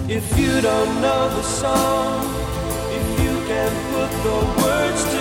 If you don't know the song, if you can put the words to